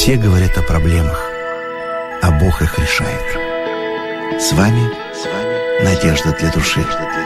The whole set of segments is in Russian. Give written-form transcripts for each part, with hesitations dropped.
Все говорят о проблемах, а Бог их решает. С вами Надежда для души.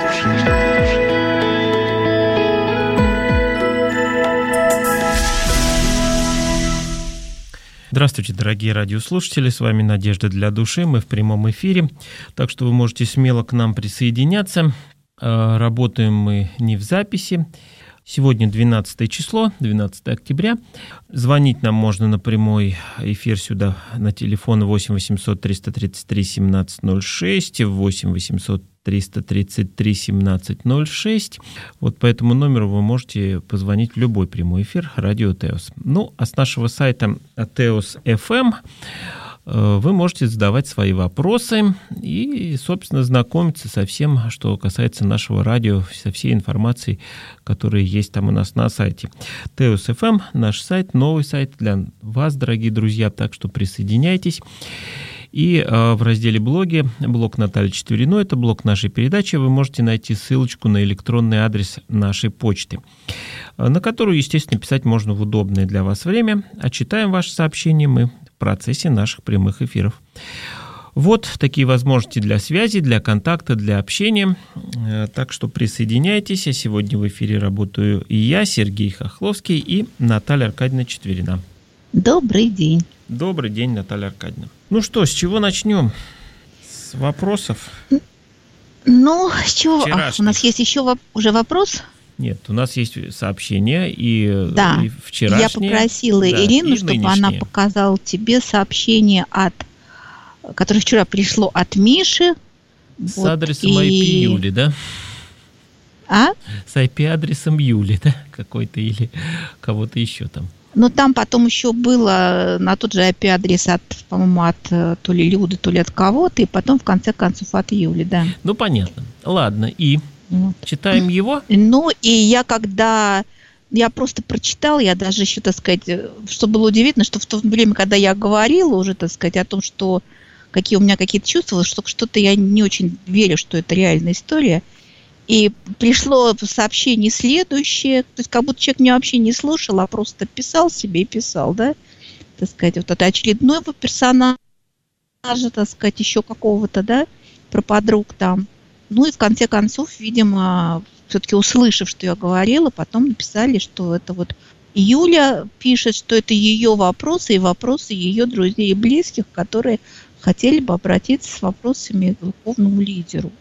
Здравствуйте, дорогие радиослушатели, с вами Надежда для души, мы в прямом эфире, так что вы можете смело к нам присоединяться. Работаем мы не в записи. Сегодня 12 число, 12 октября. Звонить нам можно на прямой эфир сюда на телефон 8 800 333 1706, 8 800 333 1706. Вот по этому номеру вы можете позвонить в любой прямой эфир радио Теос. Ну, а с нашего сайта Teos.fm вы можете задавать свои вопросы и, собственно, знакомиться со всем, что касается нашего радио, со всей информацией, которая есть там у нас на сайте. Teos.fm, наш сайт, новый сайт для вас, дорогие друзья, так что присоединяйтесь. И в разделе «Блоги», блог Натальи Четвериной, это блог нашей передачи, вы можете найти ссылочку на электронный адрес нашей почты, на которую, естественно, писать можно в удобное для вас время, а читаем ваши сообщения мы в процессе наших прямых эфиров. Вот такие возможности для связи, для контакта, для общения. Так что присоединяйтесь. А сегодня в эфире работаю и я, Сергей Хохловский, и Наталья Аркадьевна Четверина. Добрый день. Добрый день, Наталья Аркадьевна. Ну что, с чего начнем? С вопросов? Ну, с чего? У нас есть еще уже вопрос? Нет, у нас есть сообщение и вчерашнее. Я попросила Ирину, чтобы она показала тебе сообщение, которое вчера пришло от Миши. С адресом IP Юли, да? С IP-адресом Юли, да? Какой-то или кого-то еще там. Но там потом еще было на тот же IP-адрес по-моему, от то ли Люды, то ли от кого-то, и потом, в конце концов, от Юли, да. Ну, понятно. Ладно, и читаем его? Ну, и я просто прочитала, я даже еще, так сказать, что было удивительно, что в то время, когда я говорила уже, так сказать, о том, что какие у меня какие-то чувства, что что-то я не очень верю, что это реальная история. И пришло сообщение следующее, то есть как будто человек меня вообще не слушал, а просто писал себе и писал, да, так сказать, вот это очередного персонажа, так сказать, еще какого-то, да, про подруг там. Ну и в конце концов, видимо, все-таки услышав, что я говорила, потом написали, что это вот Юля пишет, что это ее вопросы и вопросы ее друзей и близких, которые хотели бы обратиться с вопросами к духовному лидеру.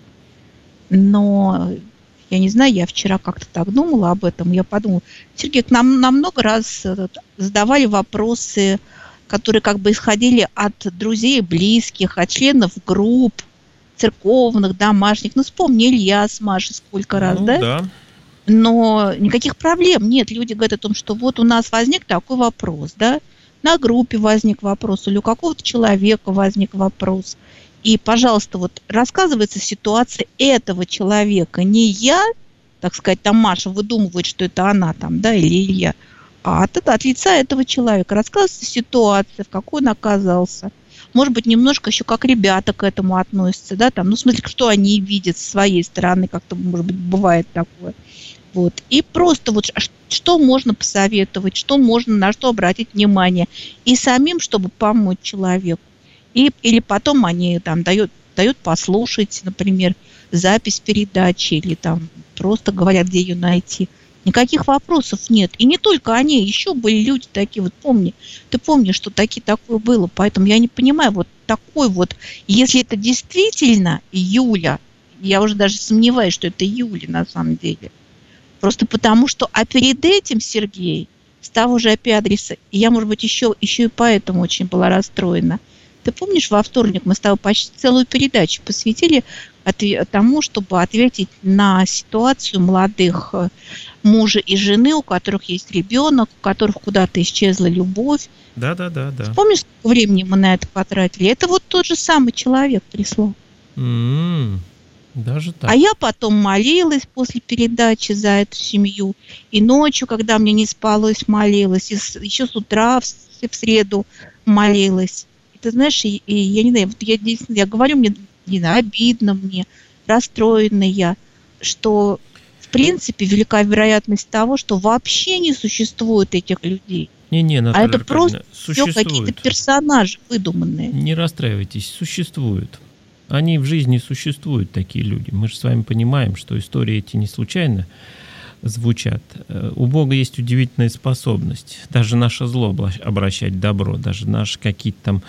Но, я не знаю, я вчера как-то так думала об этом, я подумала, Сергей, к нам много раз задавали вопросы, которые как бы исходили от друзей и близких, от членов групп, церковных, домашних. Ну, вспомни Илья с Машей сколько раз, да? Но никаких проблем нет. Люди говорят о том, что вот у нас возник такой вопрос, да? На группе возник вопрос, или у какого-то человека возник вопрос. И, пожалуйста, вот рассказывается ситуация этого человека. Не я, так сказать, там Маша выдумывает, что это она там, да, или Илья, а от лица этого человека. Рассказывается ситуация, в какой он оказался. Может быть, немножко еще как ребята к этому относятся, да, там, ну, в смысле, что они видят со своей стороны, как-то, может быть, бывает такое. Вот. И просто вот что можно посоветовать, что можно, на что обратить внимание. И самим, чтобы помочь человеку. Или потом они там дают послушать, например, запись передачи, или там просто говорят, где ее найти. Никаких вопросов нет. И не только они, еще были люди такие, вот ты помнишь, что такое было, поэтому я не понимаю, вот такой вот, если это действительно Юля, я уже даже сомневаюсь, что это Юля на самом деле, просто потому что, а перед этим, Сергей, с того же IP-адреса, и я, может быть, еще и поэтому очень была расстроена. Ты помнишь, во вторник мы с тобой почти целую передачу посвятили тому, чтобы ответить на ситуацию молодых мужа и жены, у которых есть ребенок, у которых куда-то исчезла любовь. Да. Помнишь, сколько времени мы на это потратили? Это вот тот же самый человек прислал. Даже так. А я потом молилась после передачи за эту семью. И ночью, когда мне не спалось, молилась. И еще с утра, в среду молилась. Ты знаешь, и я не знаю, вот я говорю, мне не знаю, обидно мне, расстроена я, что принципе, велика вероятность того, что вообще не существует этих людей. Не, А это просто все какие-то персонажи выдуманные. Не расстраивайтесь, существуют. Они в жизни существуют, такие люди. Мы же с вами понимаем, что истории эти не случайно звучат. У Бога есть удивительная способность. Даже наше зло обращать в добро, даже наши какие-то там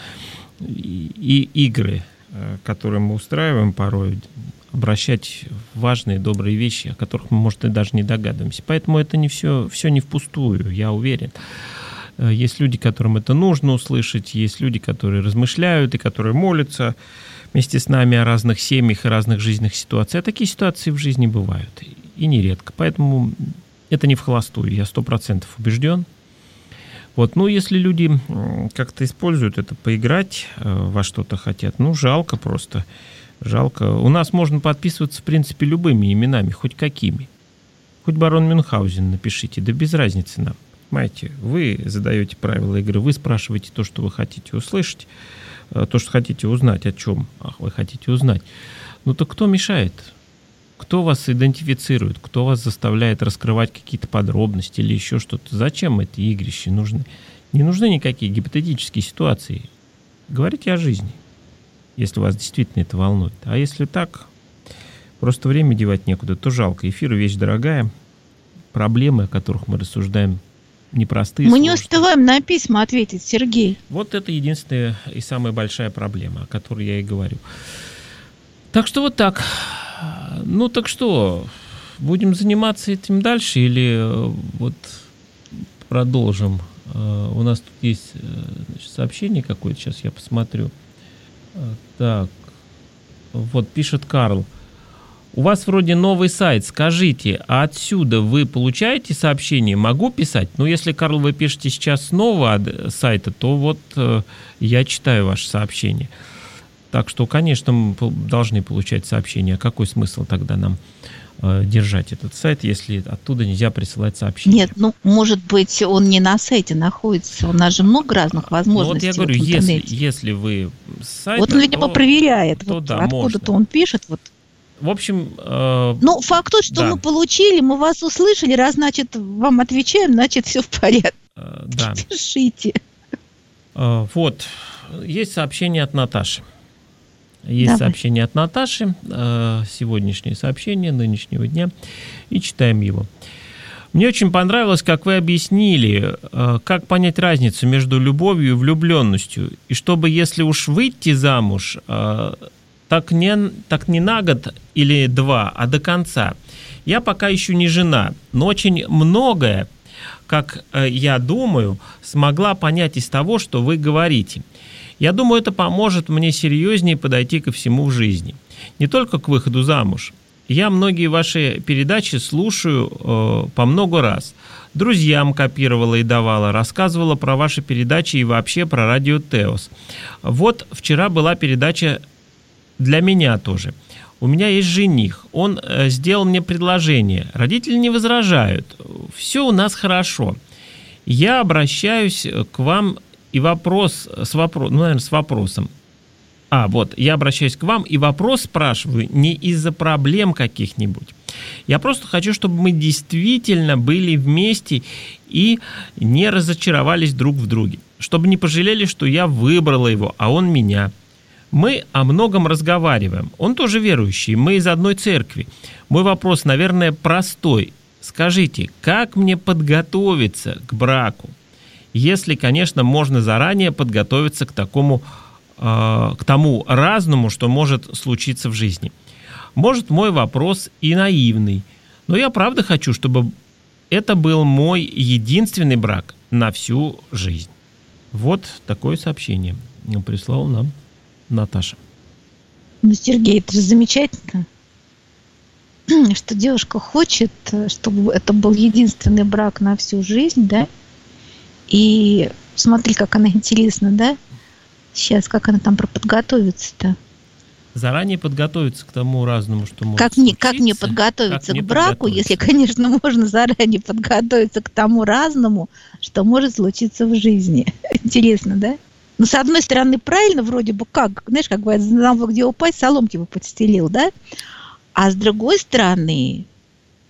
игры, которые мы устраиваем порой, обращать в важные, добрые вещи, о которых мы, может, и даже не догадываемся. Поэтому это не все не впустую, я уверен. Есть люди, которым это нужно услышать, есть люди, которые размышляют и которые молятся вместе с нами о разных семьях и разных жизненных ситуациях. А такие ситуации в жизни бывают, и нередко. Поэтому это не вхолостую, я 100% убежден. Вот. Ну, если люди как-то используют это, поиграть во что-то хотят, жалко просто. Жалко. У нас можно подписываться, в принципе, любыми именами, хоть какими. Хоть барон Мюнхгаузен напишите, да без разницы нам. Понимаете, вы задаете правила игры, вы спрашиваете то, что вы хотите услышать, то, что хотите узнать, о чем вы хотите узнать. Так кто мешает? Кто вас идентифицирует? Кто вас заставляет раскрывать какие-то подробности или еще что-то? Зачем эти игрища нужны? Не нужны никакие гипотетические ситуации. Говорите о жизни, если вас действительно это волнует. А если так, просто время девать некуда, то жалко. Эфир — вещь дорогая. Проблемы, о которых мы рассуждаем, непростые. Мы не успеваем на письма ответить, Сергей. Вот это единственная и самая большая проблема, о которой я и говорю. Так что вот так. Так что, будем заниматься этим дальше или вот продолжим? У нас тут есть сообщение какое-то, сейчас я посмотрю. Так, вот пишет Карл. У вас вроде новый сайт, скажите, а отсюда вы получаете сообщения? Могу писать? Если, Карл, вы пишете сейчас с нового сайта, то вот я читаю ваши сообщения. Так что, конечно, мы должны получать сообщения. Какой смысл тогда нам держать этот сайт, если оттуда нельзя присылать сообщения? Нет, может быть, он не на сайте находится. У нас же много разных возможностей. Вот я говорю, если вы с сайта, вот он, видимо, проверяет. То да, откуда-то он пишет. Вот. В общем... факт тот, что мы получили, мы вас услышали, раз, значит, вам отвечаем, значит, все в порядке. Да. Пишите. Вот. Есть сообщение от Наташи. Сообщение от Наташи, сегодняшнее сообщение, нынешнего дня, и читаем его. Мне очень понравилось, как вы объяснили, как понять разницу между любовью и влюбленностью, и чтобы, если уж выйти замуж, так не на год или два, а до конца. Я пока еще не жена, но очень многое, как я думаю, смогла понять из того, что вы говорите. Я думаю, это поможет мне серьезнее подойти ко всему в жизни. Не только к выходу замуж. Я многие ваши передачи слушаю по много раз. Друзьям копировала и давала, рассказывала про ваши передачи и вообще про радио Теос. Вот вчера была передача для меня тоже. У меня есть жених. Он сделал мне предложение. Родители не возражают. Все у нас хорошо. Я обращаюсь к вам и с вопросом. Я обращаюсь к вам и вопрос спрашиваю не из-за проблем каких-нибудь. Я просто хочу, чтобы мы действительно были вместе и не разочаровались друг в друге. Чтобы не пожалели, что я выбрала его, а он меня. Мы о многом разговариваем. Он тоже верующий, мы из одной церкви. Мой вопрос, наверное, простой. Скажите, как мне подготовиться к браку? Если, конечно, можно заранее подготовиться к тому разному, что может случиться в жизни. Может, мой вопрос и наивный, но я правда хочу, чтобы это был мой единственный брак на всю жизнь. Вот такое сообщение прислала нам Наташа. Сергей, это же замечательно, что девушка хочет, чтобы это был единственный брак на всю жизнь, да? И смотри, как она интересна, да? Сейчас, как она там подготовится-то? Заранее подготовиться к тому разному, что может как мне подготовиться к браку, если, конечно, можно заранее подготовиться к тому разному, что может случиться в жизни? Интересно, да? Но, с одной стороны, правильно, вроде бы как, знаешь, как говорят, знал бы, где упасть, соломки бы подстелил, да? А с другой стороны,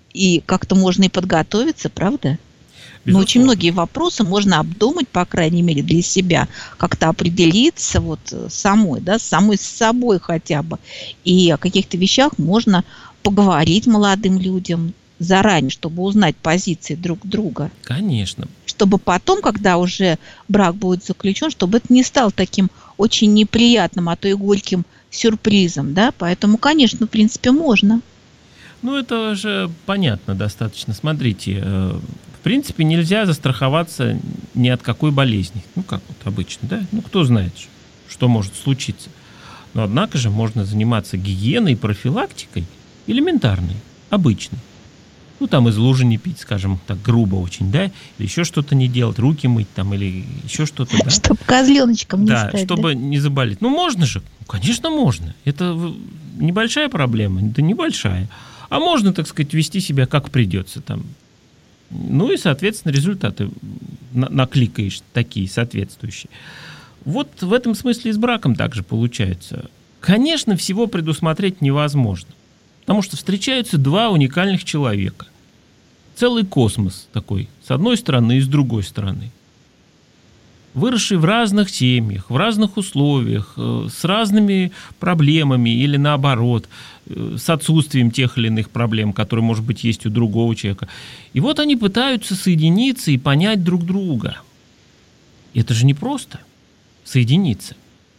и как-то можно и подготовиться, правда? Но Безусловно. очень многие вопросы можно обдумать, по крайней мере, для себя, как-то определиться вот самой, да, самой с собой хотя бы. И о каких-то вещах можно поговорить молодым людям заранее, чтобы узнать позиции друг друга. Конечно. Чтобы потом, когда уже брак будет заключен, чтобы это не стало таким очень неприятным, а то и горьким сюрпризом, да. Поэтому, конечно, в принципе, можно. Ну, это же понятно достаточно. Смотрите, в принципе, нельзя застраховаться ни от какой болезни. Ну, как вот обычно, да? Ну, кто знает, что может случиться. Но, однако же, можно заниматься гигиеной и профилактикой элементарной, обычной. Ну, там из лужи не пить, скажем так, грубо очень, да? Или еще что-то не делать, руки мыть там, или еще что-то, да? Чтобы козленочком не стать. Да, чтобы не заболеть. Ну, можно же. Конечно, можно. Это небольшая проблема, да небольшая. А можно, так сказать, вести себя как придется там. Ну и, соответственно, результаты накликаешь такие соответствующие. Вот в этом смысле и с браком также получается. Конечно, всего предусмотреть невозможно. Потому что встречаются два уникальных человека. Целый космос такой, с одной стороны и с другой стороны. Выросшие в разных семьях, в разных условиях, с разными проблемами или наоборот, с отсутствием тех или иных проблем, которые, может быть, есть у другого человека. И вот они пытаются соединиться и понять друг друга. Это же не просто соединиться.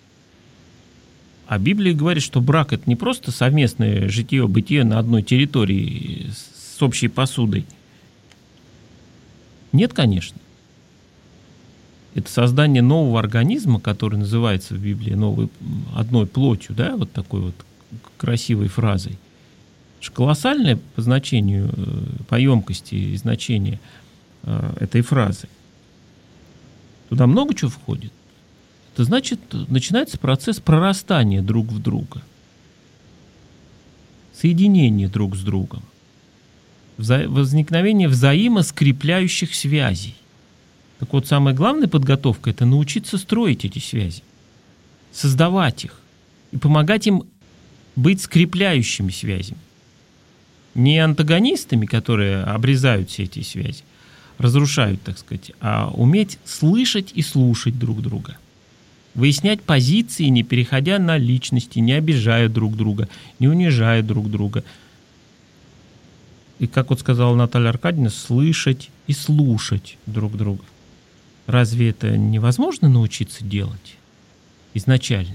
А Библия говорит, что брак – это не просто совместное житие-бытие на одной территории с общей посудой. Нет, конечно. Это создание нового организма, который называется в Библии одной плотью, да, вот такой вот красивой фразой. Это же колоссальное по значению, по емкости и значению этой фразы. Туда много чего входит. Это значит, начинается процесс прорастания друг в друга, соединения друг с другом, возникновение взаимоскрепляющих связей. Так вот, самая главная подготовка – это научиться строить эти связи, создавать их и помогать им быть скрепляющими связями. Не антагонистами, которые обрезают все эти связи, разрушают, так сказать, а уметь слышать и слушать друг друга. Выяснять позиции, не переходя на личности, не обижая друг друга, не унижая друг друга. И, как вот сказала Наталья Аркадьевна, слышать и слушать друг друга. Разве это невозможно научиться делать изначально?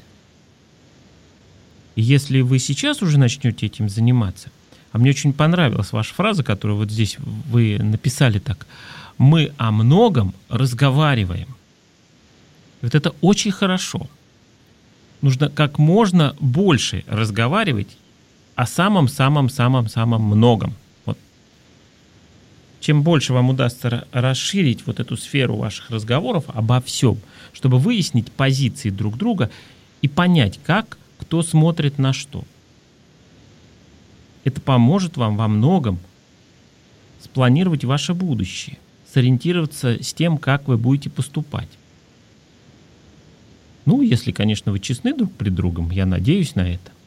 И если вы сейчас уже начнете этим заниматься, а мне очень понравилась ваша фраза, которую вот здесь вы написали так: «Мы о многом разговариваем». Вот это очень хорошо. Нужно как можно больше разговаривать о самом-самом-самом-самом многом. Вот. Чем больше вам удастся расширить вот эту сферу ваших разговоров обо всем, чтобы выяснить позиции друг друга и понять, как кто смотрит на что. Это поможет вам во многом спланировать ваше будущее, сориентироваться с тем, как вы будете поступать. Ну, если, конечно, вы честны друг пред другом, я надеюсь на это.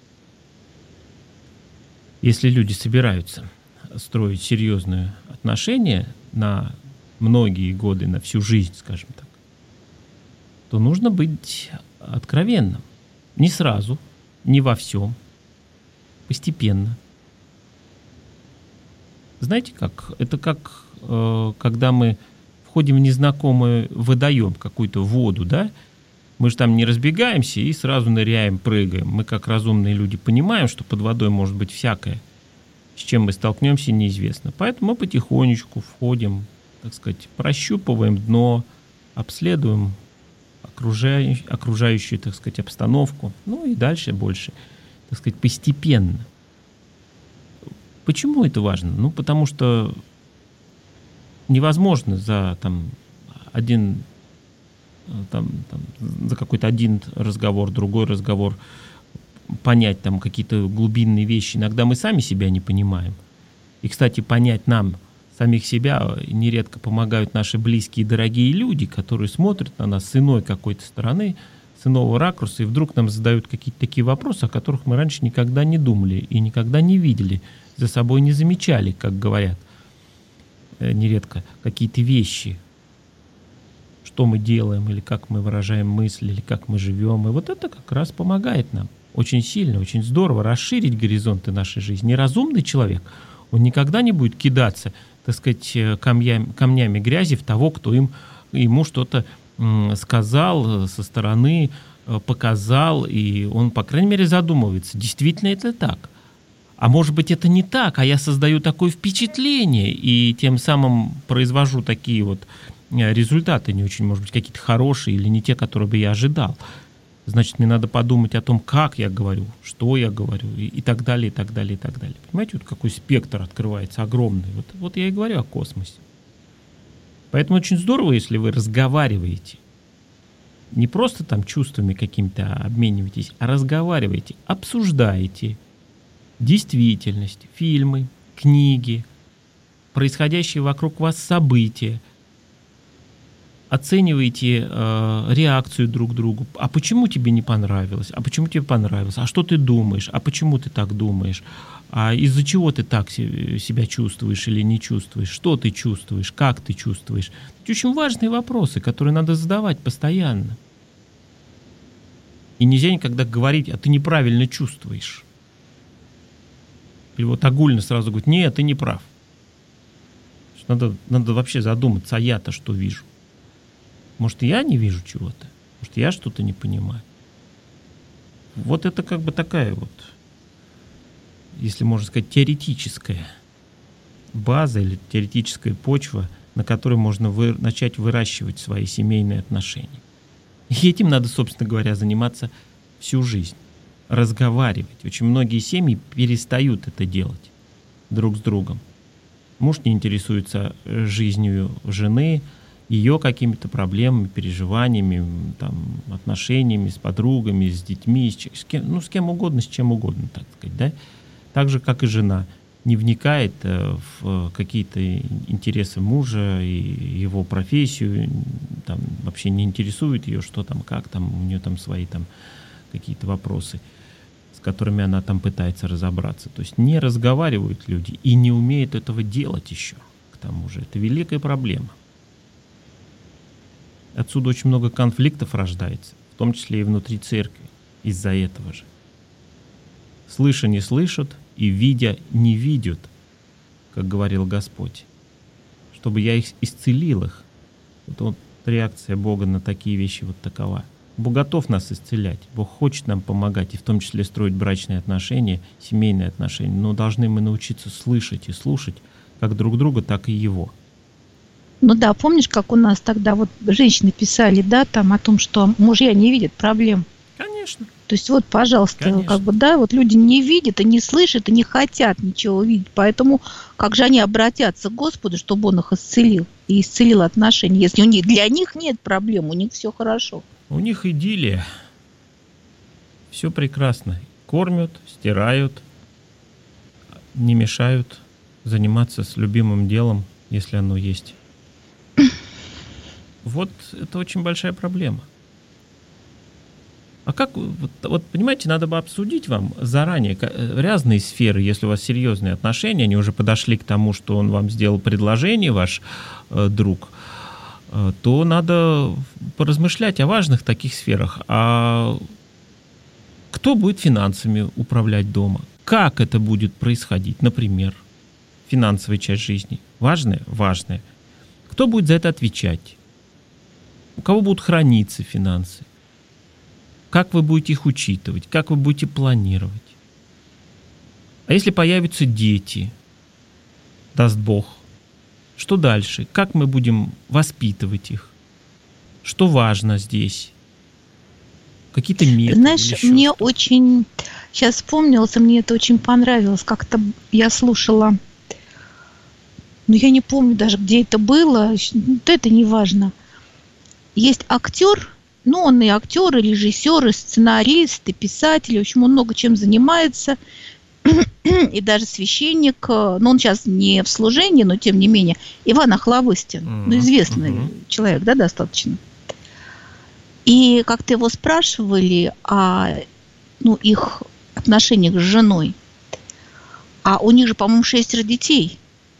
Если люди собираются строить серьезные отношения на многие годы, на всю жизнь, скажем так, то нужно быть откровенным. Не сразу, не во всем, постепенно. Знаете как? Это как, когда мы входим в незнакомый водоем, какую-то воду, да? Мы же там не разбегаемся и сразу ныряем, прыгаем. Мы, как разумные люди, понимаем, что под водой может быть всякое. С чем мы столкнемся, неизвестно. Поэтому мы потихонечку входим, так сказать, прощупываем дно, обследуем окружающую, так сказать, обстановку. Ну и дальше больше, так сказать, постепенно. Почему это важно? Ну, потому что невозможно за за какой-то один разговор, другой разговор понять там какие-то глубинные вещи. Иногда мы сами себя не понимаем. И, кстати, понять нам самих себя нередко помогают наши близкие и дорогие люди, которые смотрят на нас с иной какой-то стороны, с иного ракурса, и вдруг нам задают какие-то такие вопросы, о которых мы раньше никогда не думали и никогда не видели за собой не замечали, как говорят нередко, какие-то вещи, что мы делаем, или как мы выражаем мысли, или как мы живем. И вот это как раз помогает нам очень сильно, очень здорово расширить горизонты нашей жизни. Неразумный человек, он никогда не будет кидаться, так сказать, камнями грязи в того, кто ему что-то сказал со стороны, показал, и он, по крайней мере, задумывается, действительно это так. А может быть, это не так, а я создаю такое впечатление, и тем самым произвожу такие вот результаты, не очень, может быть, какие-то хорошие или не те, которые бы я ожидал. Значит, мне надо подумать о том, как я говорю, что я говорю, и так далее, и так далее, и так далее. Понимаете, вот какой спектр открывается огромный. Вот я и говорю о космосе. Поэтому очень здорово, если вы разговариваете. Не просто там чувствами какими-то обмениваетесь, а разговариваете, обсуждаете действительность, фильмы, книги, происходящие вокруг вас события, оцениваете реакцию друг к другу. А почему тебе не понравилось? А почему тебе понравилось? А что ты думаешь? А почему ты так думаешь? А из-за чего ты так себя чувствуешь или не чувствуешь? Что ты чувствуешь? Как ты чувствуешь? Это очень важные вопросы, которые надо задавать постоянно. И нельзя никогда говорить, а ты неправильно чувствуешь. Или вот огульно сразу говорить, нет, ты не прав. Надо вообще задуматься, а я-то что вижу? Может, я не вижу чего-то? Может, я что-то не понимаю? Вот это как бы такая вот, если можно сказать, теоретическая база или теоретическая почва, на которой можно начать выращивать свои семейные отношения. И этим надо, собственно говоря, заниматься всю жизнь. Разговаривать. Очень многие семьи перестают это делать друг с другом. Муж не интересуется жизнью жены, ее какими-то проблемами, переживаниями, там, отношениями с подругами, с детьми, с кем угодно, с чем угодно, так сказать, да? Так же, как и жена, не вникает в какие-то интересы мужа и его профессию, там, вообще не интересует ее, что там, как там, у нее там свои там какие-то вопросы, с которыми она там пытается разобраться. То есть не разговаривают люди и не умеют этого делать еще. К тому же это великая проблема. Отсюда очень много конфликтов рождается, в том числе и внутри церкви, из-за этого же. Слыша не слышат и видя не видят, как говорил Господь, чтобы я их исцелил их. Вот реакция Бога на такие вещи вот такова. Бог готов нас исцелять, Бог хочет нам помогать, и в том числе строить брачные отношения, семейные отношения, но должны мы научиться слышать и слушать как друг друга, так и Его. Ну да, помнишь, как у нас тогда вот женщины писали, да, там о том, что мужья не видят проблем? Конечно. То есть вот, пожалуйста, Конечно. как бы, да, вот люди не видят и не слышат, и не хотят ничего видеть, поэтому как же они обратятся к Господу, чтобы Он их исцелил и исцелил отношения, если для них нет проблем, у них все хорошо. У них идиллия. Все прекрасно. Кормят, стирают, не мешают заниматься с любимым делом, если оно есть. Вот это очень большая проблема. А как, вот понимаете, надо бы обсудить вам заранее разные сферы, если у вас серьезные отношения, они уже подошли к тому, что он вам сделал предложение, ваш друг, то надо поразмышлять о важных таких сферах. А кто будет финансами управлять дома? Как это будет происходить, например, финансовая часть жизни? Важная? Важная. Кто будет за это отвечать? У кого будут храниться финансы? Как вы будете их учитывать? Как вы будете планировать? А если появятся дети, даст Бог, что дальше? Как мы будем воспитывать их? Что важно здесь? Какие-то методы? Знаешь, мне очень... Сейчас вспомнилось, мне это очень понравилось. Как-то я слушала... Но я не помню даже, где это было. Это не важно. Есть актер, ну, он и актер, и режиссер, и сценарист, и писатель. В общем, он много чем занимается. И даже священник, ну, он сейчас не в служении, но тем не менее, Иван Охлобыстин, ну, известный человек, да, достаточно. И как-то его спрашивали о, ну, их отношениях с женой. А у них же, по-моему, 6 детей.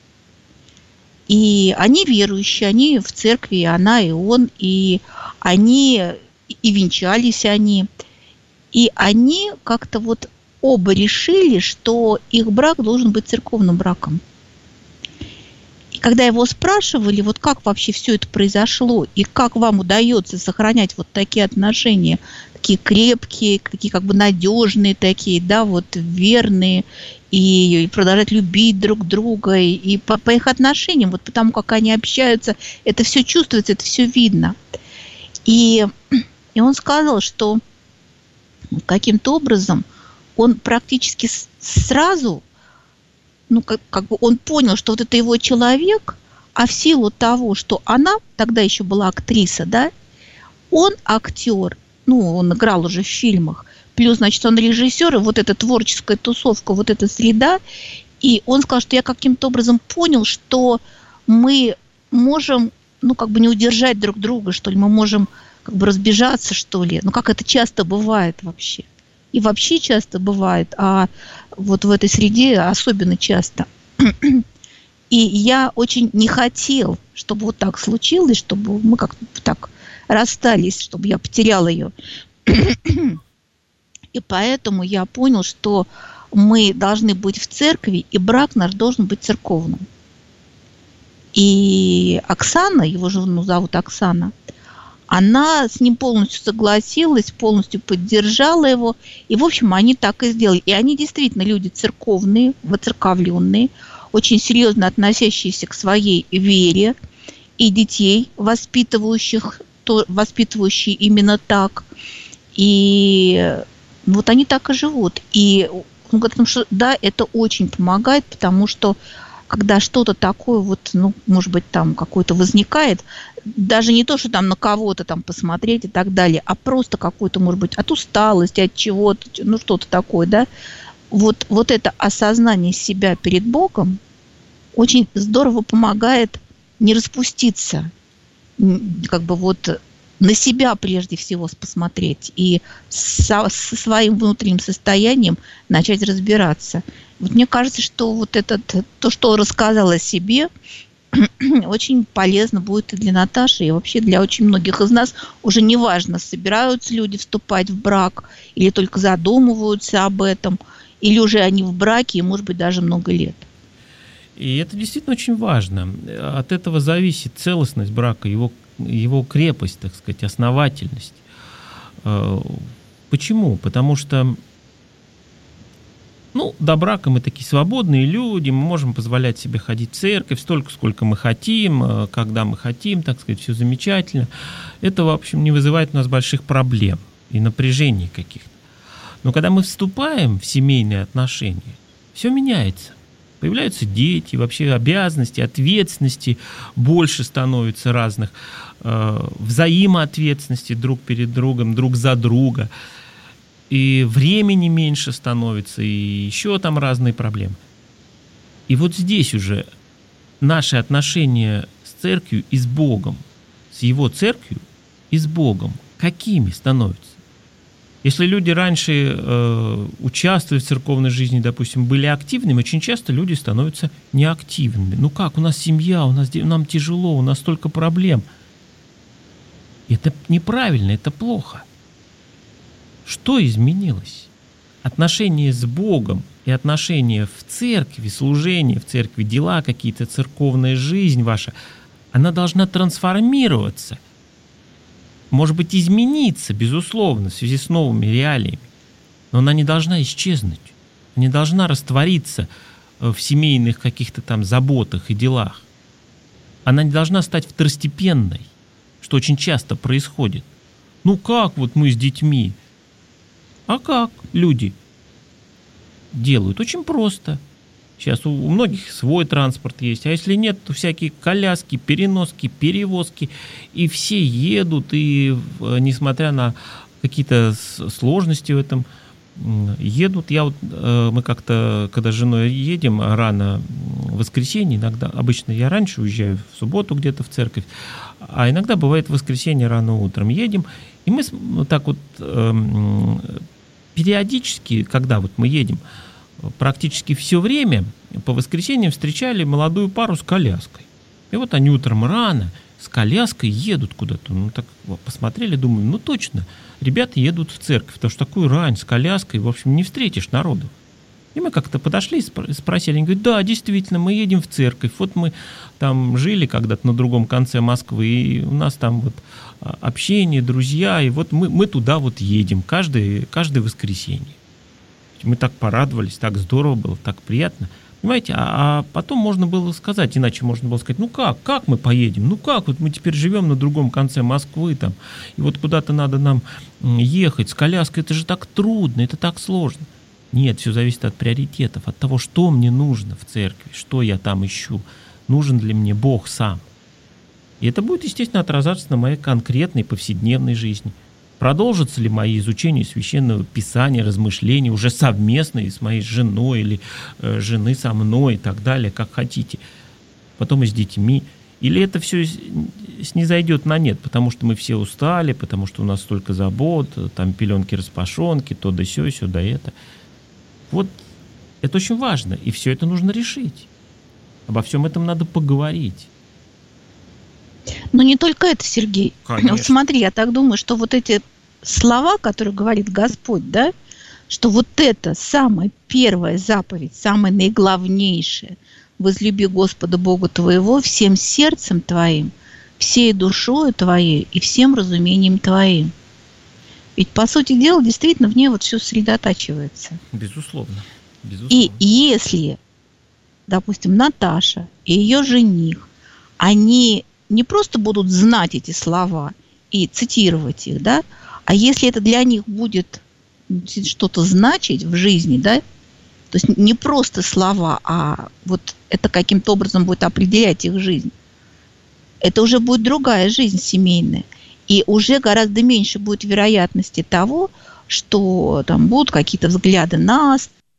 И они верующие, они в церкви, и она, и он, и они, и венчались они. И они как-то вот оба решили, что их брак должен быть церковным браком. И когда его спрашивали, вот как вообще все это произошло, и как вам удается сохранять вот такие отношения, такие крепкие, такие как бы надежные такие, да, вот верные, и продолжать любить друг друга, и по их отношениям, вот потому как они общаются, это все чувствуется, это все видно. И он сказал, что каким-то образом он практически сразу, ну, как бы он понял, что вот это его человек, а в силу того, что она тогда еще была актриса, да, он актер, ну, он играл уже в фильмах, плюс, значит, он режиссер, и вот эта творческая тусовка, вот эта среда, и он сказал, что я каким-то образом понял, что мы можем, ну, как бы не удержать друг друга, что ли, мы можем как бы разбежаться, что ли, ну, как это часто бывает вообще. И вообще часто бывает, а вот в этой среде особенно часто. И я очень не хотел, чтобы вот так случилось, чтобы мы как-то так расстались, чтобы я потеряла ее. И поэтому я понял, что мы должны быть в церкви, и брак наш должен быть церковным. И Оксана, его жену зовут Оксана, она с ним полностью согласилась, полностью поддержала его. И, в общем, они так и сделали. И они действительно люди церковные, воцерковленные, очень серьезно относящиеся к своей вере, и детей, воспитывающие именно так. И вот они так и живут. И он говорит, что да, это очень помогает, потому что когда что-то такое вот, ну, может быть, там какое-то возникает, даже не то, что там на кого-то там посмотреть и так далее, а просто какой-то, может быть, от усталости, от чего-то, ну, что-то такое, да, вот это осознание себя перед Богом очень здорово помогает не распуститься, как бы вот на себя прежде всего посмотреть и со своим внутренним состоянием начать разбираться. Вот мне кажется, что вот то, что он рассказал о себе, очень полезно будет и для Наташи, и вообще для очень многих из нас. Уже не важно, собираются люди вступать в брак, или только задумываются об этом, или уже они в браке, и, может быть, даже много лет. И это действительно очень важно. От этого зависит целостность брака, его крепость, так сказать, основательность. Почему? Потому что, ну, до брака мы такие свободные люди, мы можем позволять себе ходить в церковь столько, сколько мы хотим, когда мы хотим, так сказать, все замечательно. Это, в общем, не вызывает у нас больших проблем и напряжений каких-то. Но когда мы вступаем в семейные отношения, все меняется. Появляются дети, вообще обязанности, ответственности больше становится разных, взаимоответственности друг перед другом, друг за друга. И времени меньше становится, и еще там разные проблемы. И вот здесь уже наши отношения с церковью и с Богом, с Его церковью и с Богом, какими становятся? Если люди раньше участвовали в церковной жизни, допустим, были активными, очень часто люди становятся неактивными. Ну как, у нас семья, нам тяжело, у нас столько проблем. Это неправильно, это плохо. Что изменилось? Отношения с Богом и отношения в церкви, служение в церкви, дела какие-то, церковная жизнь ваша, она должна трансформироваться. Может быть, измениться, безусловно, в связи с новыми реалиями. Но она не должна исчезнуть. Не должна раствориться в семейных каких-то там заботах и делах. Она не должна стать второстепенной, что очень часто происходит. Ну как вот мы с детьми? А как люди делают? Очень просто. Сейчас у многих свой транспорт есть, а если нет, то всякие коляски, переноски, перевозки, и все едут, и несмотря на какие-то сложности в этом, едут. Мы как-то, когда с женой едем рано в воскресенье, иногда, обычно я раньше уезжаю в субботу где-то в церковь, а иногда бывает в воскресенье рано утром едем, и мы так вот периодически, когда вот мы едем, практически все время по воскресеньям встречали молодую пару с коляской. И вот они утром рано с коляской едут куда-то. Ну, так посмотрели, думаю, ну, точно, ребята едут в церковь, потому что такую рань с коляской, в общем, не встретишь народу. И мы как-то подошли и спросили, они говорят, да, действительно, мы едем в церковь. Вот мы там жили когда-то на другом конце Москвы, и у нас там вот общение, друзья, и вот мы туда вот едем каждое воскресенье. Мы так порадовались, так здорово было, так приятно. Понимаете, а потом можно было сказать, иначе можно было сказать, ну как мы поедем, ну как, вот мы теперь живем на другом конце Москвы там, и вот куда-то надо нам ехать с коляской, это же так трудно, это так сложно. Нет, все зависит от приоритетов, от того, что мне нужно в церкви, что я там ищу, нужен ли мне Бог сам. И это будет, естественно, отражаться на моей конкретной повседневной жизни. Продолжатся ли мои изучения Священного Писания, размышления уже совместные с моей женой или жены со мной и так далее, как хотите, потом и с детьми. Или это все снизойдет на нет, потому что мы все устали, потому что у нас столько забот, там пеленки-распашонки, то да сё, сё да это. Вот это очень важно, и все это нужно решить. Обо всем этом надо поговорить. Но не только это, Сергей. Конечно. Вот смотри, я так думаю, что вот эти слова, которые говорит Господь, да, что вот это самая первая заповедь, самая наиглавнейшая, возлюби Господа Бога твоего всем сердцем твоим, всей душою твоей и всем разумением твоим. Ведь, по сути дела, действительно в ней вот все сосредотачивается. Безусловно. И если, допустим, Наташа и ее жених, они не просто будут знать эти слова и цитировать их, да, а если это для них будет что-то значить в жизни, да, то есть не просто слова, а вот это каким-то образом будет определять их жизнь, это уже будет другая жизнь семейная. И уже гораздо меньше будет вероятности того, что там будут какие-то взгляды на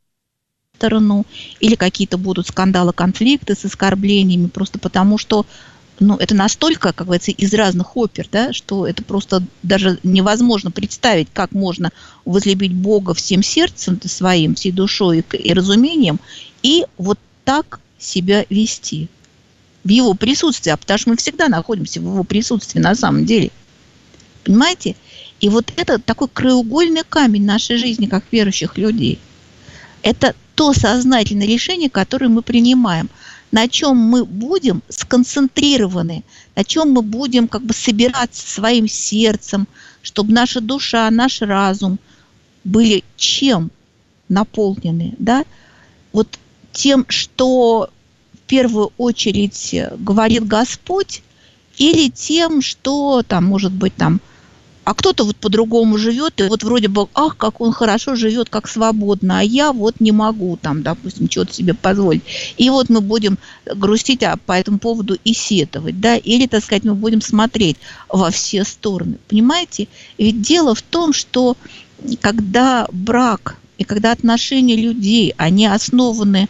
сторону, или какие-то будут скандалы, конфликты с оскорблениями, просто потому что это настолько, как говорится, из разных опер, да, что это просто даже невозможно представить, как можно возлюбить Бога всем сердцем своим, всей душой и разумением, и вот так себя вести в Его присутствии, потому что мы всегда находимся в Его присутствии на самом деле. Понимаете? И вот это такой краеугольный камень нашей жизни, как верующих людей. Это то сознательное решение, которое мы принимаем, на чем мы будем сконцентрированы, на чем мы будем как бы собираться своим сердцем, чтобы наша душа, наш разум были чем наполнены, да? Вот тем, что в первую очередь говорит Господь, или тем, что там, может быть, там, а кто-то вот по-другому живет, и вот вроде бы, ах, как он хорошо живет, как свободно, а я вот не могу там, допустим, что-то себе позволить. И вот мы будем грустить по этому поводу и сетовать, да, или, так сказать, мы будем смотреть во все стороны. Понимаете? Ведь дело в том, что когда брак и когда отношения людей, они основаны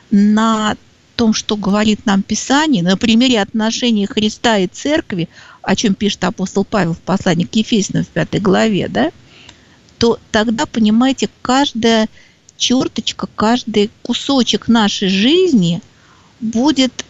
на том, что говорит нам Писание, на примере отношений Христа и Церкви, о чем пишет апостол Павел в послании к Ефесянам в 5 главе, да, то тогда, понимаете, каждая черточка, каждый кусочек нашей жизни будет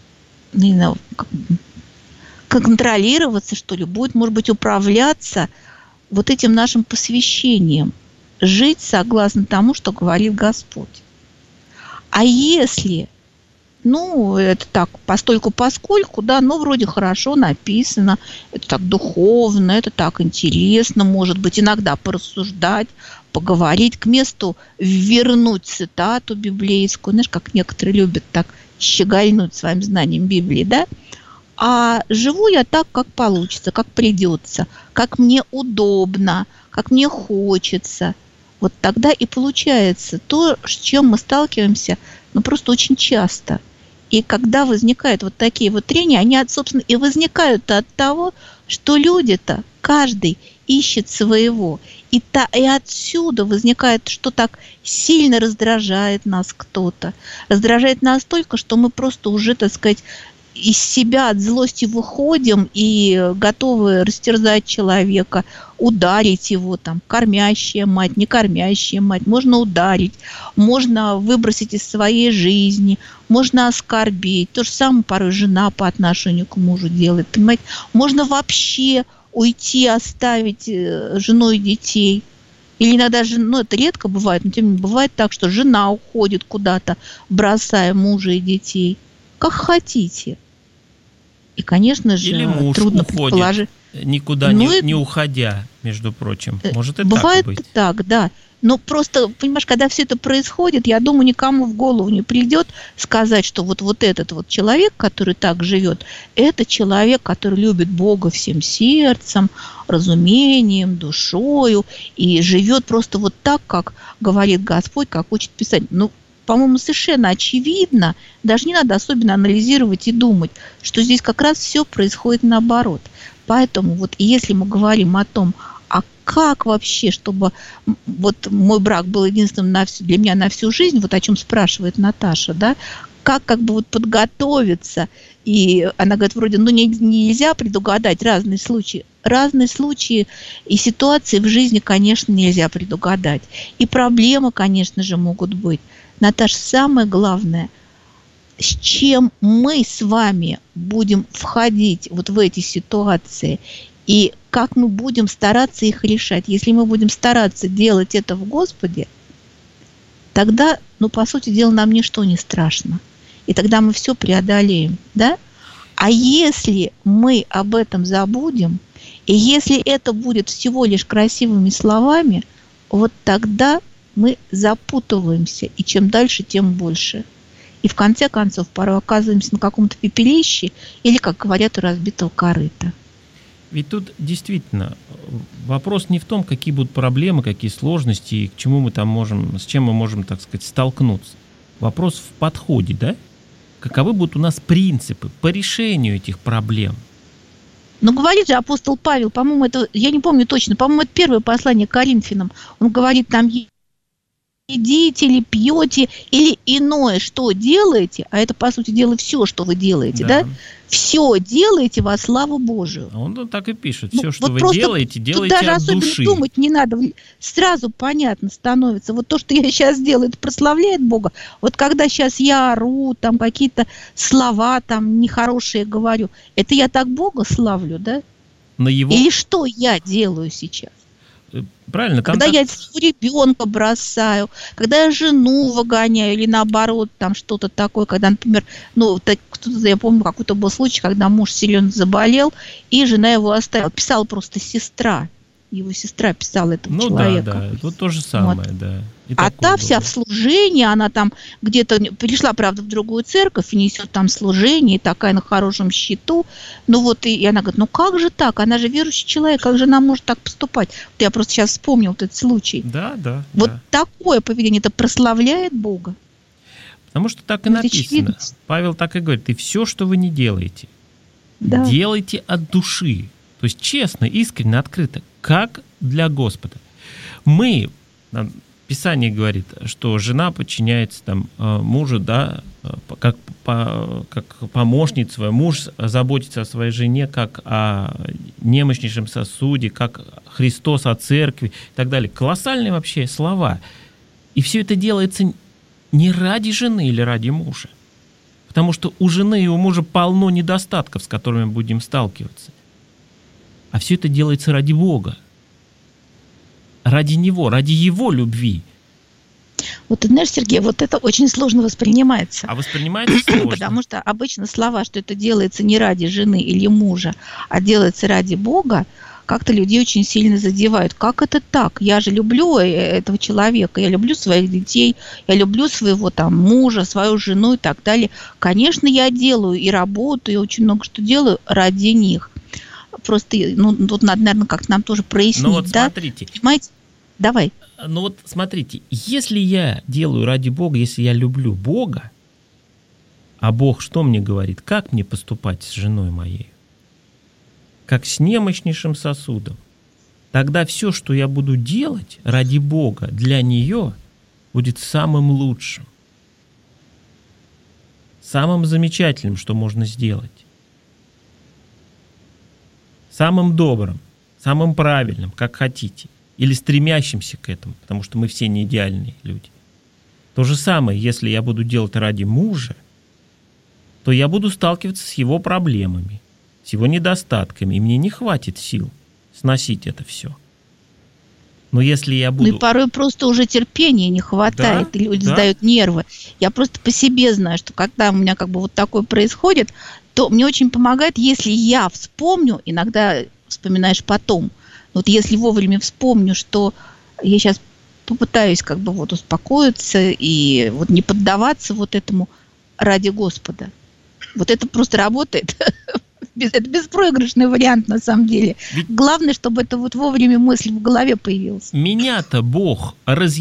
контролироваться, что ли, будет, может быть, управляться вот этим нашим посвящением, жить согласно тому, что говорит Господь. А если это так, постольку-поскольку, да, вроде хорошо написано, это так духовно, это так интересно, может быть, иногда порассуждать, поговорить, к месту вернуть цитату библейскую, знаешь, как некоторые любят так щегольнуть своим знанием Библии, да, а живу я так, как получится, как придется, как мне удобно, как мне хочется. Вот тогда и получается то, с чем мы сталкиваемся, просто очень часто. И когда возникают вот такие вот трения, они, собственно, и возникают от того, что люди-то, каждый ищет своего. И отсюда возникает, что так сильно раздражает нас кто-то. Раздражает настолько, что мы просто уже, так сказать, из себя от злости выходим и готовы растерзать человека, ударить его, там, кормящая мать, не кормящая мать, можно ударить, можно выбросить из своей жизни, можно оскорбить. То же самое порой жена по отношению к мужу делает, понимаете? Можно вообще уйти, оставить жену и детей. Или иногда, это редко бывает, но тем не менее бывает так, что жена уходит куда-то, бросая мужа и детей. Как хотите. И, конечно же, или муж трудно уходит, предположить. никуда не уходя, между прочим. Может и бывает так быть. Так, да. Но просто, понимаешь, когда все это происходит, я думаю, никому в голову не придет сказать, что вот этот вот человек, который так живет, это человек, который любит Бога всем сердцем, разумением, душою, и живет просто вот так, как говорит Господь, как учит Писание. По-моему, совершенно очевидно, даже не надо особенно анализировать и думать, что здесь как раз все происходит наоборот. Поэтому вот если мы говорим о том, а как вообще, чтобы вот мой брак был единственным для меня на всю жизнь, вот о чем спрашивает Наташа, да, как бы вот подготовиться, и она говорит, вроде, нельзя предугадать разные случаи и ситуации в жизни, конечно, нельзя предугадать, и проблемы, конечно же, могут быть. Наташа, самое главное, с чем мы с вами будем входить вот в эти ситуации, и как мы будем стараться их решать. Если мы будем стараться делать это в Господе, тогда, по сути дела, нам ничто не страшно. И тогда мы все преодолеем, да? А если мы об этом забудем, и если это будет всего лишь красивыми словами, вот тогда мы запутываемся, и чем дальше, тем больше. И в конце концов порой оказываемся на каком-то пепелище или, как говорят, у разбитого корыта. Ведь тут действительно вопрос не в том, какие будут проблемы, какие сложности, и к чему мы там с чем мы можем, так сказать, столкнуться. Вопрос в подходе, да? Каковы будут у нас принципы по решению этих проблем? Говорит же апостол Павел, по-моему, это, я не помню точно, по-моему, это первое послание к Коринфянам. Он говорит, там едите или пьете, или иное, что делаете, а это, по сути дела, все, что вы делаете, да? Все делаете во славу Божию. Он так и пишет. Все, что вот вы делаете даже от особенно души. Думать не надо. Сразу понятно становится. Вот то, что я сейчас делаю, это прославляет Бога. Вот когда сейчас я ору, там какие-то слова там нехорошие говорю, это я так Бога славлю, да? Или что я делаю сейчас? Правильно. Когда я ребенка бросаю, когда я жену выгоняю, или наоборот, там что-то такое, когда, например, я помню, какой-то был случай, когда муж сильно заболел, и жена его оставила. Писала просто сестра. Его сестра писала этому человеку. Да, вот то же самое, да. А та вся в служении, она там где-то пришла, правда, в другую церковь, и несет там служение, и такая на хорошем счету. И она говорит, как же так? Она же верующий человек, как же она может так поступать? Вот я просто сейчас вспомнил этот случай. Да. Вот такое поведение, это прославляет Бога. Потому что так и написано. Павел так и говорит, и все, что вы не делаете, делайте от души. То есть честно, искренне, открыто, как для Господа. Писание говорит, что жена подчиняется мужу, да, как помощница своя. Муж заботится о своей жене, как о немощнейшем сосуде, как Христос о церкви и так далее. Колоссальные вообще слова. И все это делается не ради жены или ради мужа. Потому что у жены и у мужа полно недостатков, с которыми мы будем сталкиваться. А все это делается ради Бога. Ради Него, ради Его любви. Вот ты знаешь, Сергей, вот это очень сложно воспринимается. А воспринимается сложно. Потому что обычно слова, что это делается не ради жены или мужа, а делается ради Бога, как-то людей очень сильно задевают. Как это так? Я же люблю этого человека, я люблю своих детей, я люблю своего мужа, свою жену и так далее. Конечно, я делаю и работаю, и очень много что делаю ради них. Просто, тут надо, наверное, как-то нам тоже прояснить, да? Смотрите. Понимаете? Давай. Смотрите, если я делаю ради Бога, если я люблю Бога, а Бог что мне говорит? Как мне поступать с женой моей? Как с немощнейшим сосудом. Тогда все, что я буду делать ради Бога, для нее, будет самым лучшим. самым замечательным, что можно сделать, самым добрым, самым правильным, как хотите, или стремящимся к этому, потому что мы все не идеальные люди. То же самое, если я буду делать ради мужа, то я буду сталкиваться с его проблемами, с его недостатками, и мне не хватит сил сносить это все. Но если я буду... Ну и порой просто уже терпения не хватает, Да, и люди да. сдают нервы. Я просто по себе знаю, что когда у меня как бы вот такое происходит, то мне очень помогает, если я вспомню, иногда вспоминаешь потом, вот если вовремя вспомню, что я сейчас попытаюсь как бы вот успокоиться и вот не поддаваться вот этому ради Господа. Вот это просто работает. Это беспроигрышный вариант на самом деле. Главное, чтобы это вот вовремя мысль в голове появилась. Меня-то Бог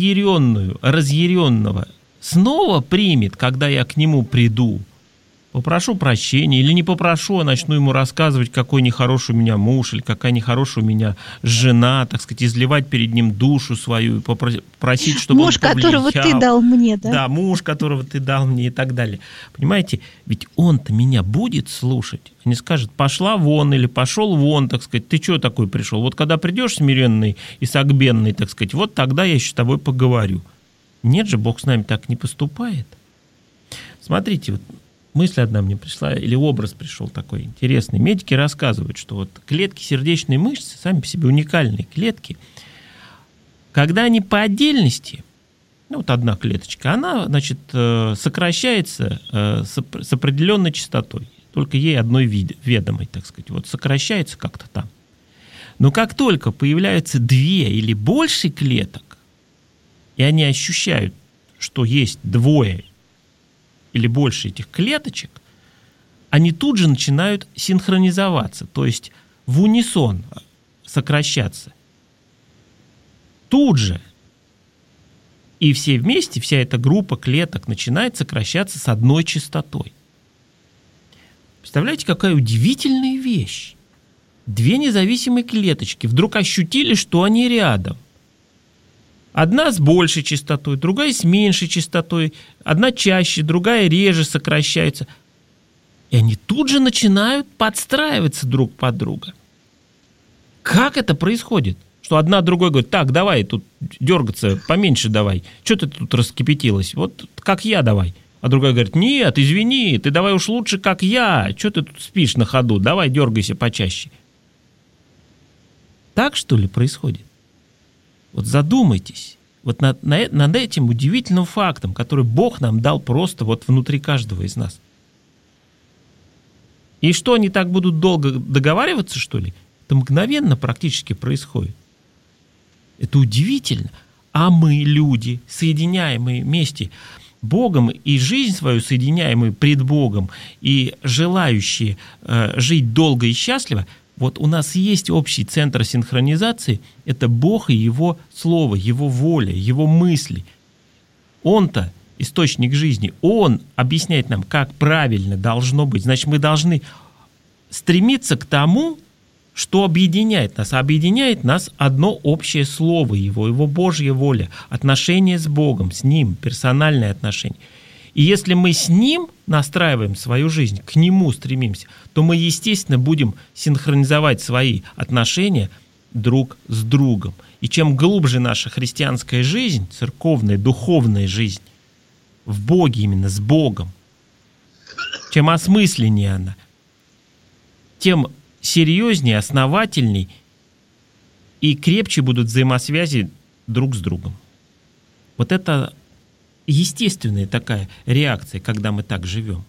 разъяренного снова примет, когда я к Нему приду. Попрошу прощения или не попрошу, а начну ему рассказывать, какой нехороший у меня муж или какая нехорошая у меня жена, так сказать, изливать перед ним душу свою, просить, чтобы муж, он повлиял. которого ты дал мне, да? Да, муж, которого ты дал мне и так далее. Понимаете, ведь он-то меня будет слушать, а не скажет, пошла вон или пошел вон, так сказать, ты что такой пришел? Вот когда придешь смиренный и согбенный, так сказать, вот тогда я еще с тобой поговорю. Нет же, Бог с нами так не поступает. Смотрите, вот мысль одна мне пришла, или образ пришел такой интересный. Медики рассказывают, что вот клетки сердечной мышцы, сами по себе уникальные клетки, когда они по отдельности, ну вот одна клеточка, она, значит, сокращается с определенной частотой, только ей одной ведомой, так сказать, вот сокращается как-то там. Но как только появляются две или больше клеток, и они ощущают, что есть двое или больше этих клеточек, они тут же начинают синхронизоваться, то есть в унисон сокращаться. Тут же. И все вместе, вся эта группа клеток начинает сокращаться с одной частотой. Представляете, какая удивительная вещь. Две независимые клеточки вдруг ощутили, что они рядом. Одна с большей частотой, другая с меньшей частотой, одна чаще, другая реже сокращаются. И они тут же начинают подстраиваться друг под друга. Как это происходит? Что одна другой говорит, так, давай тут дергаться, поменьше давай. Что ты тут раскипятилась? Вот как я давай. А другая говорит, нет, извини, ты давай уж лучше как я. Что ты тут спишь на ходу? Давай дергайся почаще. Так что ли происходит? Вот задумайтесь вот над этим удивительным фактом, который Бог нам дал просто вот внутри каждого из нас. И что, они так будут долго договариваться, что ли? Это мгновенно практически происходит. Это удивительно. А мы, люди, соединяемые вместе Богом и жизнь свою соединяемые пред Богом и желающие жить долго и счастливо, вот у нас есть общий центр синхронизации, это Бог и Его Слово, Его воля, Его мысли. Он-то источник жизни, Он объясняет нам, как правильно должно быть. Значит, мы должны стремиться к тому, что объединяет нас. А объединяет нас одно общее Слово Его Божья воля, отношения с Богом, с Ним, персональные отношения. И если мы с Ним настраиваем свою жизнь, к Нему стремимся, то мы, естественно, будем синхронизовать свои отношения друг с другом. И чем глубже наша христианская жизнь, церковная, духовная жизнь, в Боге именно, с Богом, чем осмысленнее она, тем серьезнее, основательней и крепче будут взаимосвязи друг с другом. Вот это естественная такая реакция, когда мы так живем.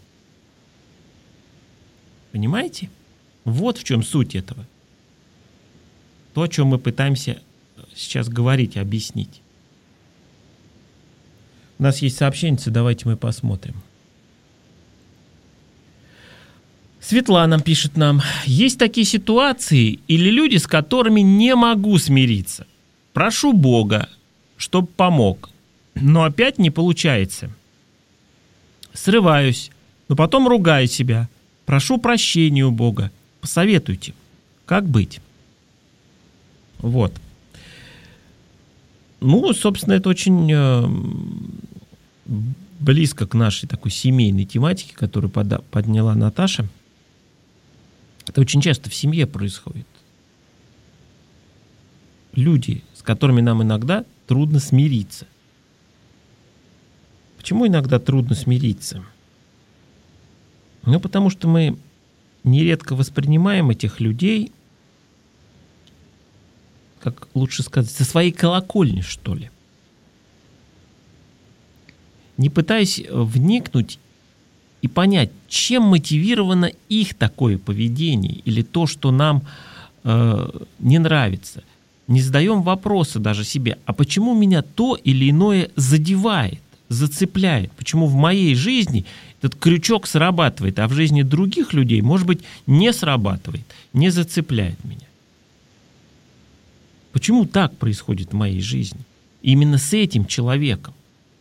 Понимаете? Вот в чем суть этого. То, о чем мы пытаемся сейчас говорить, объяснить. У нас есть сообщение, давайте мы посмотрим. Светлана пишет нам: есть такие ситуации или люди, с которыми не могу смириться. Прошу Бога, чтобы помог, но опять не получается. Срываюсь, но потом ругаю себя. Прошу прощения у Бога. Посоветуйте, как быть? Вот. Ну, собственно, это очень близко к нашей такой семейной тематике, которую подняла Наташа. Это очень часто в семье происходит. Люди, с которыми нам иногда трудно смириться. Почему иногда трудно смириться? Ну, потому что мы нередко воспринимаем этих людей, как лучше сказать, со своей колокольни, что ли. Не пытаясь вникнуть и понять, чем мотивировано их такое поведение или то, что нам не нравится. Не задаем вопросы даже себе, а почему меня то или иное задевает, зацепляет? Почему в моей жизни этот крючок срабатывает, а в жизни других людей, может быть, не срабатывает, не зацепляет меня? Почему так происходит в моей жизни? Именно с этим человеком.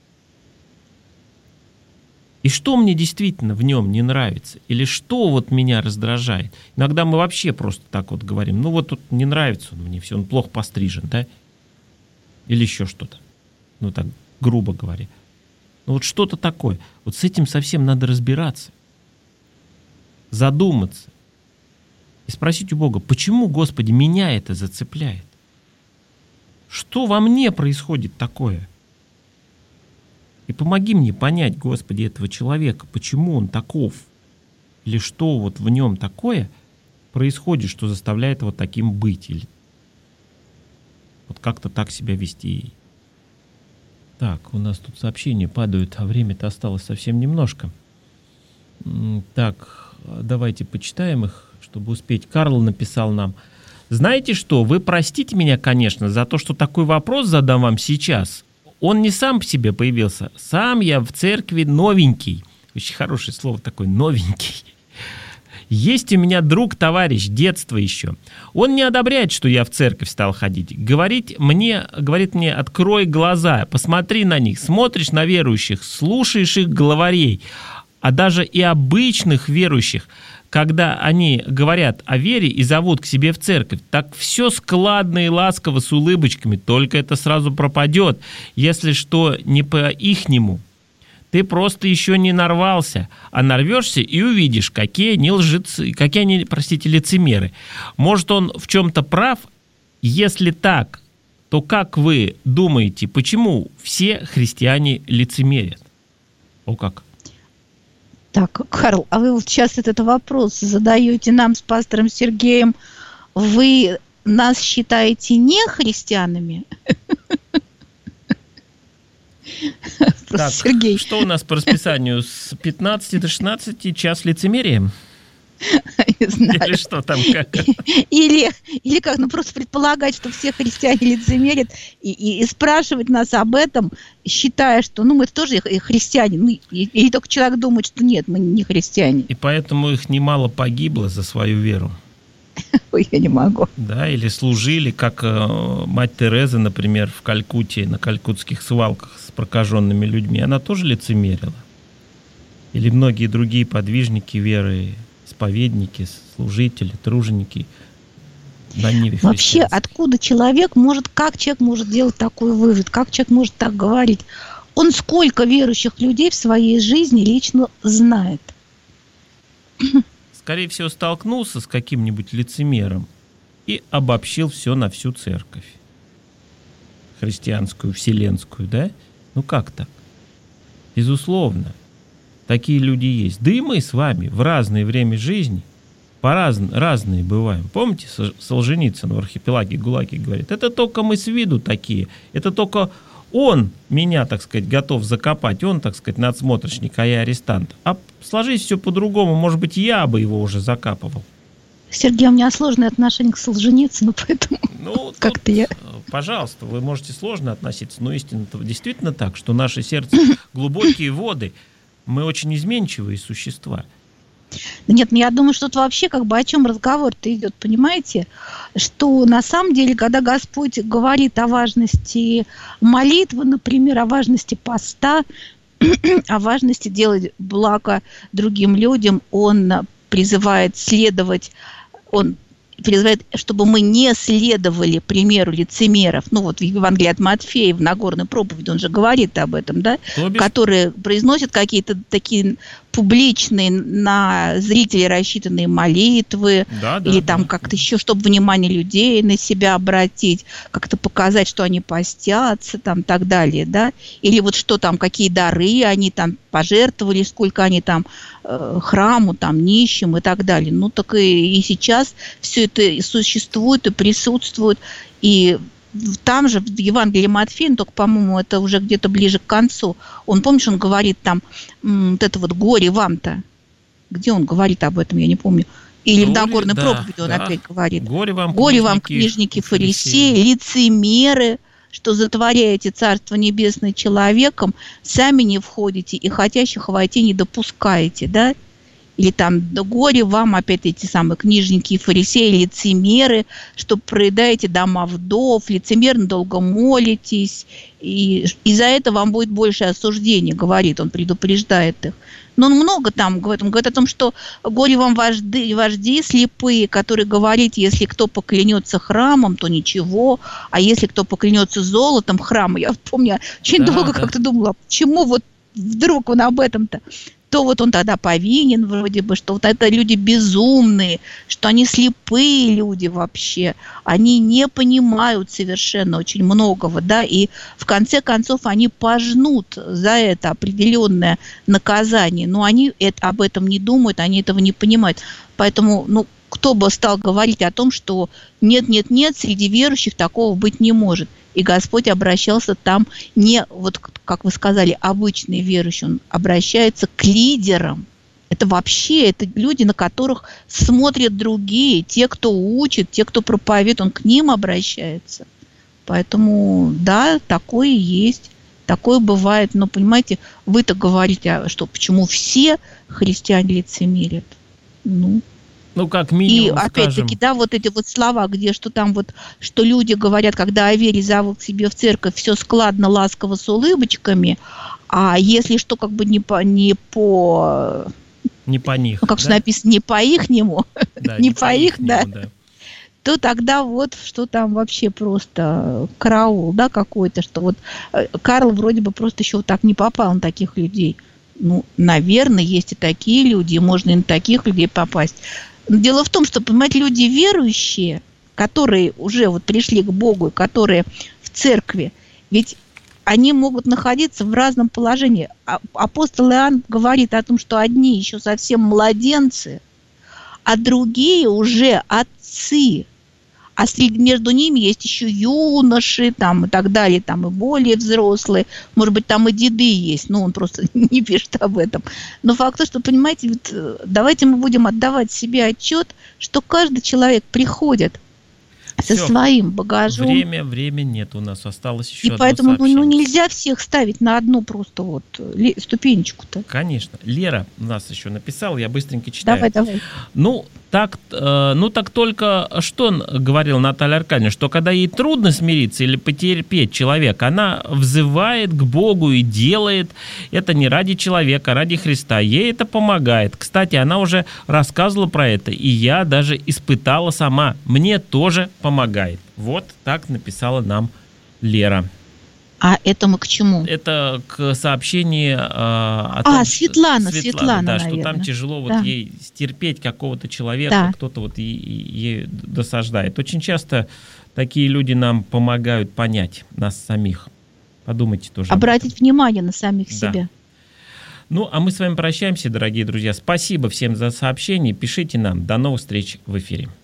И что мне действительно в нем не нравится? Или что вот меня раздражает? Иногда мы вообще просто так вот говорим, ну вот тут не нравится он мне, все, он плохо пострижен, да? Или еще что-то. Ну так, грубо говоря. Ну вот что-то такое. Вот с этим совсем надо разбираться. Задуматься. И спросить у Бога, почему, Господи, меня это зацепляет? Что во мне происходит такое? И помоги мне понять, Господи, этого человека, почему он таков, или что вот в нем такое происходит, что заставляет его таким быть, или вот как-то так себя вести. Так, у нас тут сообщения падают, а время-то осталось совсем немножко. Так, давайте почитаем их, чтобы успеть. Карл написал нам: знаете что, вы простите меня, конечно, за то, что такой вопрос задам вам сейчас. Он не сам по себе появился. Сам я в церкви новенький. Очень хорошее слово такое, новенький. Есть у меня друг-товарищ, детства еще. Он не одобряет, что я в церковь стал ходить. Говорит мне, открой глаза, посмотри на них. Смотришь на верующих, слушаешь их главарей. А даже и обычных верующих, когда они говорят о вере и зовут к себе в церковь, так все складно и ласково с улыбочками, только это сразу пропадет, если что не по-ихнему. Ты просто еще не нарвался, а нарвешься и увидишь, какие они лжецы, какие они, лицемеры. Может, он в чем-то прав? Если так, то как вы думаете, почему все христиане лицемерят? О как! Так, Карл, а вы вот сейчас этот вопрос задаете нам с пастором Сергеем. Вы нас считаете не христианами? Так, Сергей. Что у нас по расписанию? С 15 до 16 час лицемерия? Не знаю. Или что там как? Или как, ну просто предполагать, что все христиане лицемерят, и спрашивать нас об этом, считая, что мы тоже христиане, или только человек думает, что нет, мы не христиане. И поэтому их немало погибло за свою веру. Ой, я не могу. Да, или служили, как мать Тереза, например, в Калькутте, на калькутских свалках с прокаженными людьми. Она тоже лицемерила. Или многие другие подвижники веры, исповедники, служители, труженики на ниве христианства. Вообще, откуда как человек может делать такой вывод, как человек может так говорить? Он сколько верующих людей в своей жизни лично знает? Скорее всего, столкнулся с каким-нибудь лицемером и обобщил все на всю церковь. Христианскую, вселенскую, да? Ну как так? Безусловно. Такие люди есть. Да и мы с вами в разное время жизни разные бываем. Помните, Солженицын в «Архипелаге ГУЛАГе» говорит, это только мы с виду такие, это только он меня, так сказать, готов закопать, он, так сказать, надсмотрщик, а я арестант. А сложись все по-другому, может быть, я бы его уже закапывал. Сергей, у меня сложное отношение к Солженицыну, поэтому как-то я... Пожалуйста, вы можете сложно относиться, но истинно-то действительно так, что наше сердце глубокие воды, мы очень изменчивые существа. Нет, я думаю, что тут вообще о чем разговор-то идет, понимаете? Что на самом деле, когда Господь говорит о важности молитвы, например, о важности поста, о важности делать благо другим людям, Он призывает следовать, Он призывает, чтобы мы не следовали примеру лицемеров. Ну вот в Евангелии от Матфея, в Нагорной проповеди, он же говорит об этом, да? Которые произносят какие-то такие публичные на зрителей рассчитанные молитвы, или там как-то еще, чтобы внимание людей на себя обратить, как-то показать, что они постятся, там, так далее, да? Или вот что там, какие дары они там пожертвовали, сколько они там храму, там, нищим и так далее. Ну, так и сейчас все это и существует, и присутствует, и там же, в Евангелии Матфея, только, по-моему, это уже где-то ближе к концу, помнишь, он говорит там, вот это вот горе вам-то. Где он говорит об этом, я не помню. Или в Нагорной проповеди он опять говорит. Горе вам, книжники, фарисеи, лицемеры, что затворяете Царство Небесное человеком, сами не входите и хотящих войти не допускаете, да? Или там, да горе вам, опять эти самые книжники и фарисеи, лицемеры, что проедаете дома вдов, лицемерно долго молитесь, и из-за этого вам будет больше осуждения, говорит, он предупреждает их. Но он много там говорит, он говорит о том, что горе вам вожди слепые, которые говорят, если кто поклянется храмом, то ничего, а если кто поклянется золотом храма, я помню, очень долго как-то думала, почему вот вдруг он об этом-то, то вот он тогда повинен вроде бы, что вот это люди безумные, что они слепые люди вообще, они не понимают совершенно очень многого, да, и в конце концов они пожнут за это определенное наказание, но они об этом не думают, они этого не понимают, поэтому, кто бы стал говорить о том, что нет, среди верующих такого быть не может. И Господь обращался там не, вот как вы сказали, обычные верующие, Он обращается к лидерам. Это вообще, это люди, на которых смотрят другие, те, кто учит, те, кто проповедует, Он к ним обращается. Поэтому, да, такое есть, такое бывает. Но, понимаете, вы-то говорите, что почему все христиане лицемерят? Как минимум, и опять-таки, да, вот эти вот слова, где что там вот, что люди говорят, когда о вере зовут к себе в церковь, все складно, ласково, с улыбочками, а если что, как бы не по них, как же написано, не по-ихнему, да, не по-их, да, то тогда вот что там вообще просто караул, да, какой-то, что вот Карл вроде бы просто еще вот так не попал на таких людей. Наверное, есть и такие люди, и можно и на таких людей попасть. Дело в том, что, понимаете, люди верующие, которые уже вот пришли к Богу, которые в церкви, ведь они могут находиться в разном положении. Апостол Иоанн говорит о том, что одни еще совсем младенцы, а другие уже отцы. А между ними есть еще юноши там, и так далее, там и более взрослые. Может быть, там и деды есть, но он просто не пишет об этом. Но факт то, что, понимаете, давайте мы будем отдавать себе отчет, что каждый человек приходит со своим багажом. Время нет у нас, осталось еще одно поэтому сообщение. Нельзя всех ставить на одну просто вот ступенечку-то. Конечно. Лера нас еще написала, я быстренько читаю. Давай. Так только что говорила Наталья Аркадьевна, что когда ей трудно смириться или потерпеть человека, она взывает к Богу и делает это не ради человека, а ради Христа. Ей это помогает. Кстати, она уже рассказывала про это, и я даже испытала сама. Мне тоже помогает. Вот так написала нам Лера. А это мы к чему? Это к сообщению о том, Светлана, да, наверное. что там тяжело ей стерпеть какого-то человека, кто-то вот ей досаждает. Очень часто такие люди нам помогают понять нас самих. Подумайте тоже. Обратить внимание на самих себя. А мы с вами прощаемся, дорогие друзья. Спасибо всем за сообщения. Пишите нам. До новых встреч в эфире.